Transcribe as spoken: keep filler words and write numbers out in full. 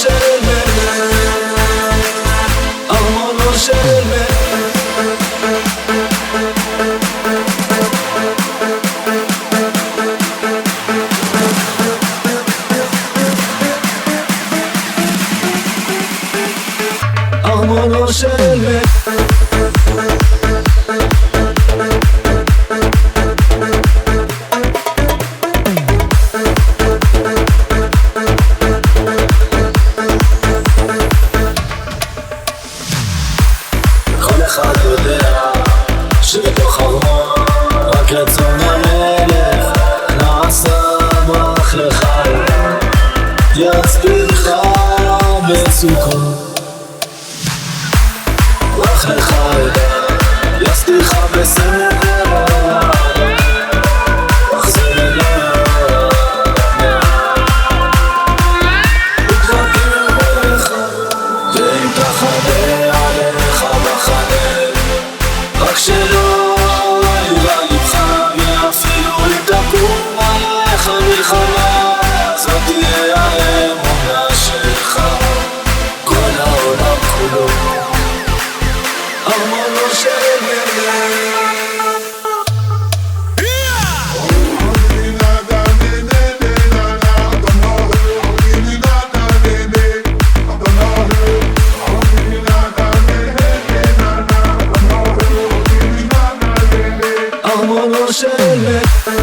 של אמת, ארמונו של אמת. ארמונו של אמת. כל אחד יודע שבתוך ארמון רק רצון המלך נעשה ברח לך, יצביר לך בצוקו, ברח לך יסתיר לך בסדר, מחזיר אליו ותבקר בך, ואם תחדה עליך מחנה, רק שלא יראה לבך, ואפילו אם תקום עליך מלחמה, זאת תהיה האמונה שלך. כל העולם כולו ארמונו של אמת. ארמונו של אמת.